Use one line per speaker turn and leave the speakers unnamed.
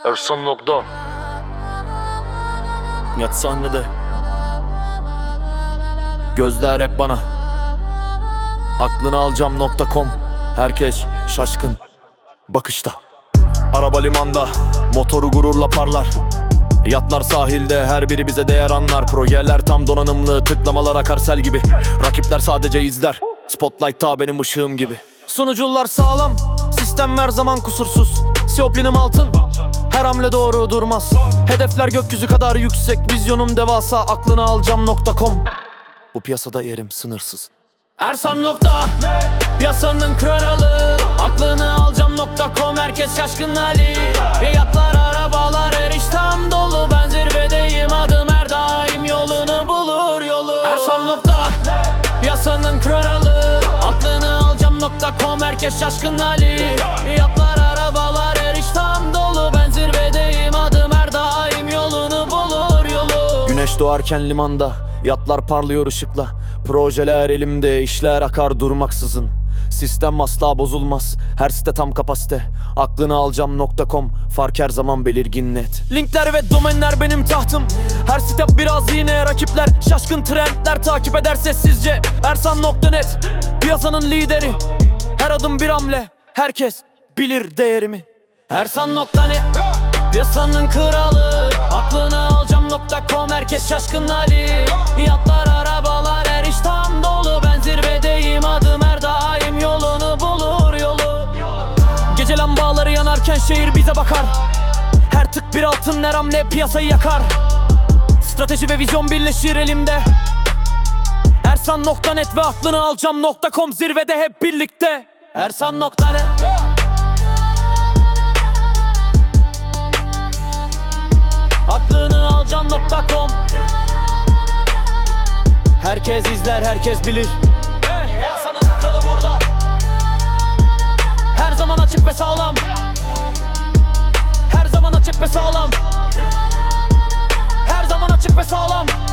Ersan Nokta.
Yat sahnede. Gözler hep bana. Aklını alacağım.com. Herkes şaşkın bakışta. Araba limanda, motoru gururla parlar. Yatlar sahilde, her biri bize değer anlar. Projeler tam donanımlı, tıklamalar akar sel gibi. Rakipler sadece izler, Spotlight'ta benim ışığım gibi. Sunucular sağlam, sistem her zaman kusursuz. Siyoplinim altın, her hamle doğru durmaz. Hedefler gökyüzü kadar yüksek, vizyonum devasa. Aklını alacağım.com. Bu piyasada yerim sınırsız. Ersan Nokta, piyasanın kralı. Aklını alacağım.com, herkes şaşkın Ali. Yatlar, arabalar, her iş tam dolu. Ben zirvedeyim, adım her daim yolunu bulur yolu. Ersan Nokta, piyasanın kralı. Aklını alacağım.com, herkes şaşkın Ali. Yatlar, arabalar, her iş tam dolu. Ben zirvedeyim, adım her daim yolunu bulur yolu. Güneş doğarken limanda, yatlar parlıyor ışıkla. Projeler elimde, işler akar durmaksızın. Sistem asla bozulmaz, her site tam kapasite. Aklını alacağım.com, fark her zaman belirgin net. Linkler ve domainler benim tahtım. Her site biraz yine, rakipler şaşkın, trendler takip eder sessizce. Ersan.net, piyasanın lideri. Her adım bir hamle, herkes bilir değerimi. Ersan.net, piyasanın kralı. Aklını alacağım.com, herkes şaşkın Ali. Yatlar, arabalar, her iş tam dolu. Ben zirvedeyim, adım her daim yolunu bulur yolu. Gece lambaları yanarken şehir bize bakar. Her tık bir altın, her hamle piyasayı yakar. Strateji ve vizyon birleşir elimde. Ersan.net ve aklını alacağım.com, zirvede hep birlikte. Ersan.net. Aklını alacağım.com. Herkes izler, herkes bilir. Ersan'ın kralı burada. Her zaman açık ve sağlam. Her zaman açık ve sağlam. Her zaman açık ve sağlam.